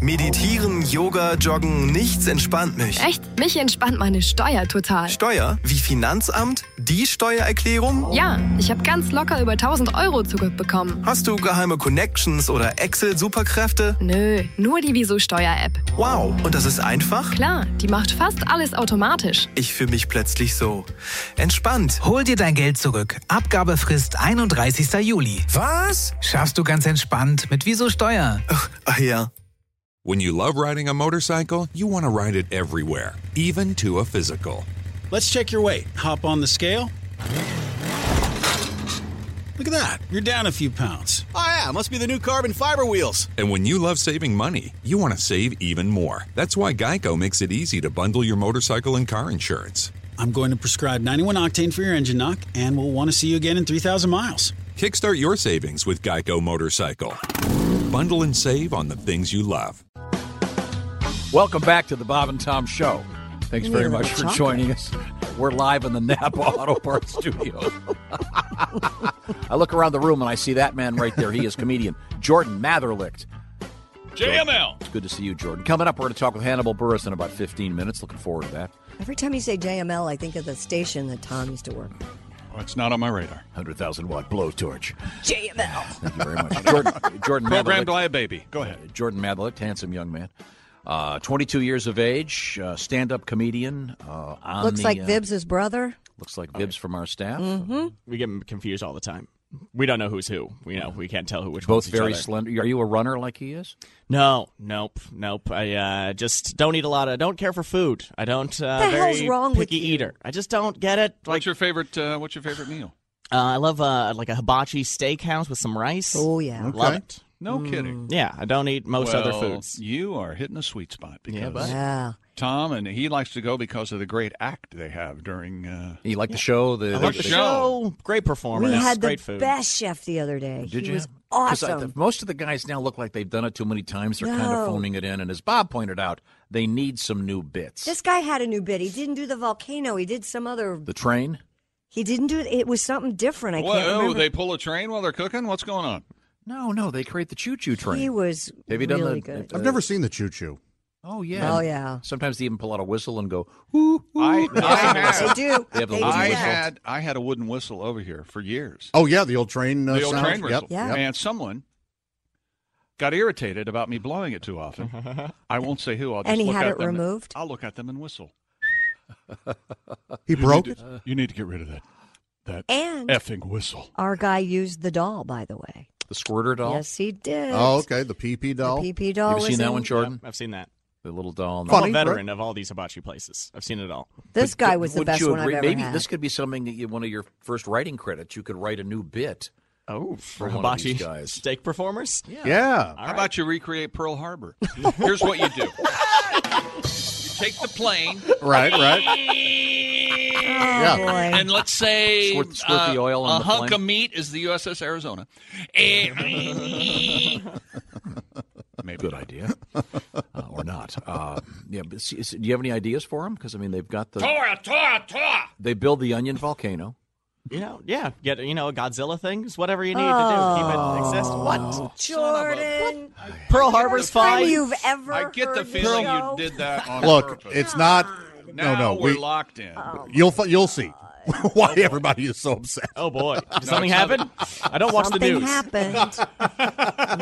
Meditieren, Yoga, Joggen, nichts entspannt mich. Echt? Mich entspannt meine Steuer total. Steuer? Wie Finanzamt? Die Steuererklärung? Ja, ich habe ganz locker über 1.000 Euro zurückbekommen. Hast du geheime Connections oder Excel-Superkräfte? Nö, nur die Wieso-Steuer-App. Wow, und das ist einfach? Klar, die macht fast alles automatisch. Ich fühle mich plötzlich so entspannt. Hol dir dein Geld zurück. Abgabefrist 31. Juli. Was? Schaffst du ganz entspannt mit Wieso Steuer. Ach ja. When you love riding a motorcycle, you want to ride it everywhere, even to a physical. Let's check your weight. Hop on the scale. Look at that. You're down a few pounds. Oh, yeah. Must be the new carbon fiber wheels. And when you love saving money, you want to save even more. That's why Geico makes it easy to bundle your motorcycle and car insurance. I'm going to prescribe 91 octane for your engine knock, and we'll want to see you again in 3,000 miles. Kickstart your savings with Geico Motorcycle. Bundle and save on the things you love. Welcome back to the Bob and Tom Show. Thanks very much for joining us. We're live in the Napa Auto Parts Studio. I look around the room and I see that man right there. He is comedian Jordan Matherlicht. JML. It's good to see you, Jordan. Coming up, we're going to talk with Hannibal Buress in about 15 minutes. Looking forward to that. Every time you say JML, I think of the station that Tom used to work at. Oh, it's not on my radar. 100,000-watt blowtorch. JML. Thank you very much. Jordan Programmed Matherlicht. by a baby. Go ahead. Jordan Matherlicht, handsome young man. 22 years of age, stand-up comedian. Looks like Vibbs' brother. Looks like Vibbs from our staff. Mm-hmm. We get confused all the time. We don't know who's who. We can't tell which Both one's very each other. slender. Are you a runner like he is? No, nope. I just don't eat a lot. I don't care for food. I don't. What the hell's very wrong with picky you? eater. I just don't get it. What's your favorite meal? I love like a hibachi steakhouse with some rice. Oh yeah, Love it. No kidding. Yeah, I don't eat most other foods. You are hitting a sweet spot because yeah. Tom, and he likes to go because of the great act they have during. You like the show? I love the show. Great performance. We had great the food. best chef the other day. Did he you? was awesome. Most of the guys now look like they've done it too many times. They're kind of phoning it in. And as Bob pointed out, they need some new bits. This guy had a new bit. He didn't do the volcano. He did some other. The train? He didn't do it. It was something different. I can't remember. They pull a train while they're cooking? What's going on? No, they create the choo-choo train. He was Have you done really the, good. I've never seen the choo-choo. Oh, yeah. Oh, yeah. Sometimes they even pull out a whistle and go, ooh, ooh. They do. They have the They little do whistle. that. I had a wooden whistle over here for years. Oh, yeah, the old train The old sound. train whistle. Yeah. And someone got irritated about me blowing it too often. I won't say who. I'll just And he look had at it them. removed? I'll look at them and whistle. He broke it? You need to get rid of that And effing whistle. our guy used the doll, by the way. The squirter doll? Yes, he did. Oh, okay, the PP doll. The PP doll. You ever was seen that in- one, Jordan? I've seen that. The little doll. I'm Funny, a veteran of all these hibachi places. I've seen it all. This guy was the Wouldn't best you one I've agree? ever Maybe had. this could be something that one of your first writing credits. You could write a new bit. Oh, for one of these hibachi guys. steak performers? Yeah. How about you recreate Pearl Harbor? Here's what you do. You take the plane. Right. Oh, boy. And let's say Squirt the oil on a the hunk flame. of meat is the USS Arizona. Maybe. Good idea. Or not. But do you have any ideas for them? Because, I mean, they've got the... Tora! They build the onion volcano. Get a Godzilla thing. Just whatever you need to do. Keep it exist. What? Jordan. Pearl Harbor's First time fine. you've ever I get the heard this feeling show? you did that on Look, purpose. it's not. Now No. we're locked in. You'll see why everybody is so upset. Oh, boy. Did something happen? I don't watch the Something news. happened.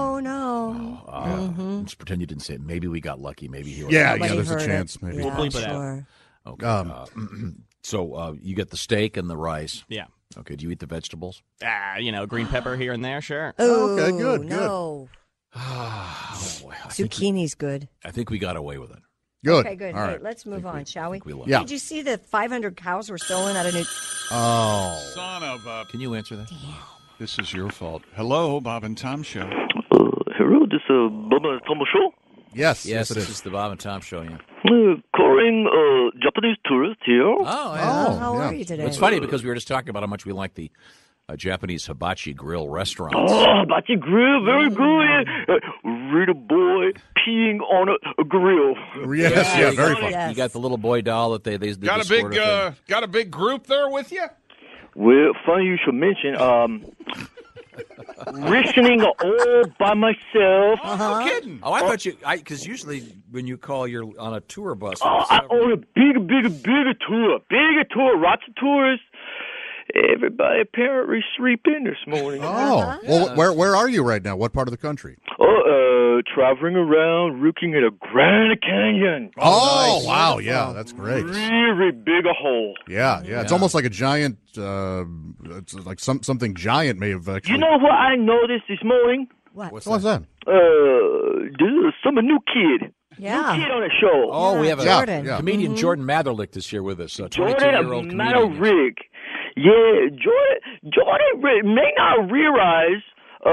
No. Just pretend you didn't say it. Maybe we got lucky. Maybe he was... Yeah, Nobody there's a heard chance. it. Maybe. Yeah, bleep it out. sure. Okay. So you get the steak and the rice. Yeah. Okay. Do you eat the vegetables? Green pepper here and there, sure. Oh, Okay, good. No. Oh, boy. Zucchini's good. I think we got away with it. Good. Okay, good. All Hey, right. let's move on, shall we? We love Yeah. Did you see the 500 cows were stolen out of New... Oh. Son of a... Can you answer that? This is your fault. Hello, Bob and Tom Show. Hello, this is Bob and Tom Show. Yes, Yes, it this is. is the Bob and Tom Show, yeah. Calling Japanese tourist here. Oh, yeah. Oh, how yeah. are you today? It's funny because we were just talking about how much we like the Japanese hibachi grill restaurants. Oh, hibachi grill, very good. Little boy peeing on a grill. Yes, yeah, very fun. Yes. You got the little boy doll that they do Got this a big sort of thing. got a big group there with you? Well, funny you should mention. listening all by myself. No kidding. Oh, I thought you, because usually when you call, you're on a tour bus. I own a bigger tour. Lots of tours. Everybody apparently sleeping this morning. Oh, well, where are you right now? What part of the country? Traveling around, looking at a Grand Canyon. Oh, nice. Wow, yeah, that's great. Really big a hole. Yeah. It's almost like a giant, it's like something giant may have actually... You know what I noticed this morning? What's that? There's some new kid. Yeah. New kid on the show. Oh, we have a comedian Jordan Matherlick is here with us. Jordan Matherlick. Yeah, Jordan may not realize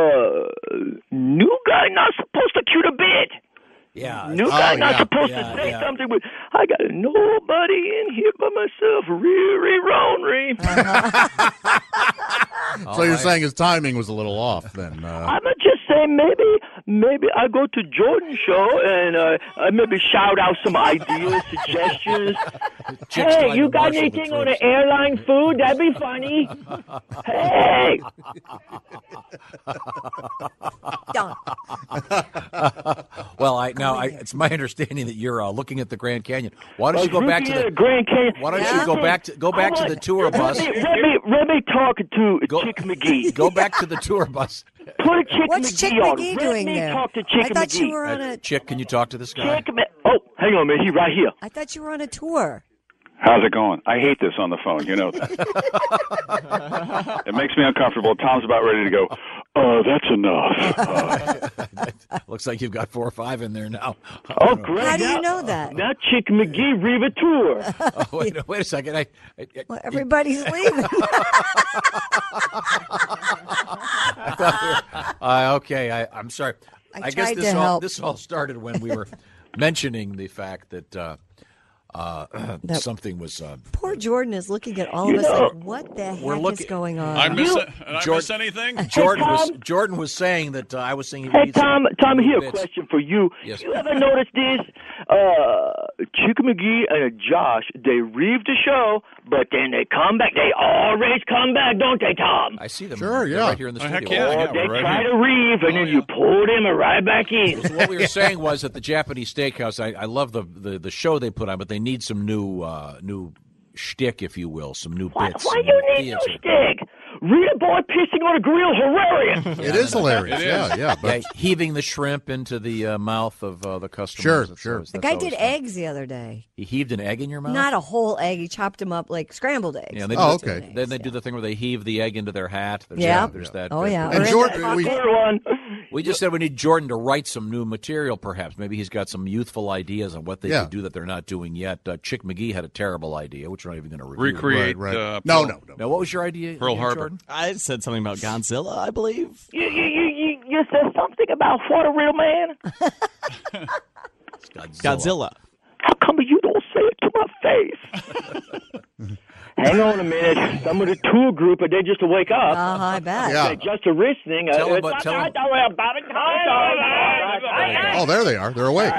new guy not supposed to cue the bit. Yeah. New guy not supposed to say something with, I got nobody in here but myself. Really lonely. So you're saying his timing was a little off then? I'm just saying maybe I go to Jordan's show and I maybe shout out some ideas, suggestions. Hey, you got anything on the airline food? That'd be funny. Hey. Well, it's my understanding that you're looking at the Grand Canyon. Why don't you go back to the Grand Canyon? Why don't you go back to the tour bus? Let me talk to Chick McGee. Go back to the tour bus. Put a Chick What's McGee Chick on. McGee doing there? Talk to Chick I thought McGee. you were on a... Chick, can you talk to this guy? Oh, hang on a minute. He's right here. I thought you were on a tour. How's it going? I hate this on the phone. You know that. It makes me uncomfortable. Tom's about ready to go, that's enough. Looks like you've got 4 or 5 in there now. Oh, great. How do you know that? Now Chick McGee Riva Tour. Wait a second. Well, everybody's leaving. Okay, I'm sorry. I guess this all started when we were mentioning the fact that something was. Poor Jordan is looking at all of us like, what the heck is going on? Did I miss anything? Jordan was saying that I was saying. Hey, Tom, here a question for you. Yes. You ever noticed this? Chick McGee and Josh, they leave the show, but then they come back. They always come back, don't they, Tom? I see them. Sure, They're right here in the studio. Heck yeah, they right try here. to leave, and then you pull them right back in. So what we were saying was at the Japanese Steakhouse, I love the show they put on, but they need some new shtick, if you will, some new bits. Why you need no shtick? Read a boy pissing on a grill, hilarious. It is hilarious. Yeah. But... heaving the shrimp into the mouth of the customer. Sure. The guy did eggs the other day. He heaved an egg in your mouth? Not a whole egg. He chopped them up like scrambled eggs. Yeah, okay. Then they do the thing where they heave the egg into their hat. There's that. Oh, yeah. And Jordan, we just said we need Jordan to write some new material, perhaps. Maybe he's got some youthful ideas on what they could do that they're not doing yet. Chick McGee had a terrible idea, which we're not even going to review. Recreate. Right. No. Now, what was your idea? Pearl Harbor. Jordan? I said something about Godzilla, I believe. You said something about what a real man? Godzilla. How come you don't say it to my face? Hang on a minute. Some of the tour group, they just to wake up. I bet. Yeah. Just a listening. Tell them. Oh, there they are. They're awake.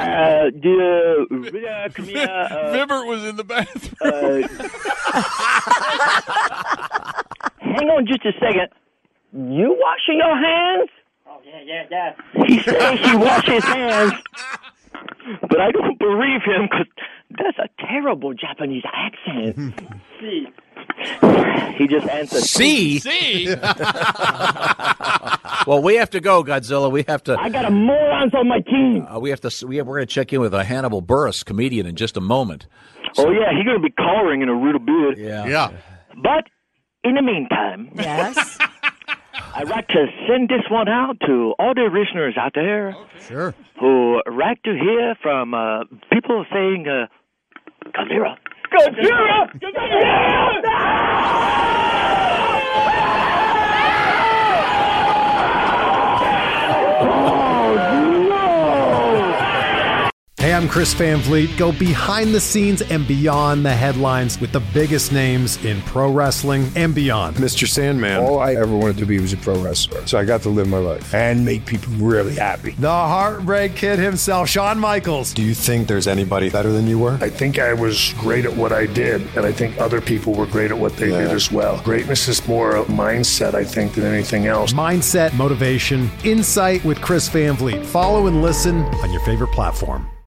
Vibert was in the bathroom. Hang on just a second. You washing your hands? Oh, yeah. He says he washes his hands. But I don't believe him because that's a terrible Japanese accent. See. He just answered. See? Well, we have to go, Godzilla. We have to. I got a morons on my team. We're going to check in with Hannibal Buress, comedian, in just a moment. So, yeah, he's going to be calling in a little bit. Yeah. But in the meantime, yes, I'd like to send this one out to all the listeners out there. Sure. Who like to hear from people saying, Godzilla. Godzilla! Hey, I'm Chris Van Vliet. Go behind the scenes and beyond the headlines with the biggest names in pro wrestling and beyond. Mr. Sandman. All I ever wanted to be was a pro wrestler. So I got to live my life and make people really happy. The Heartbreak Kid himself, Shawn Michaels. Do you think there's anybody better than you were? I think I was great at what I did, and I think other people were great at what they did as well. Greatness is more a mindset, I think, than anything else. Mindset, motivation, insight with Chris Van Vliet. Follow and listen on your favorite platform.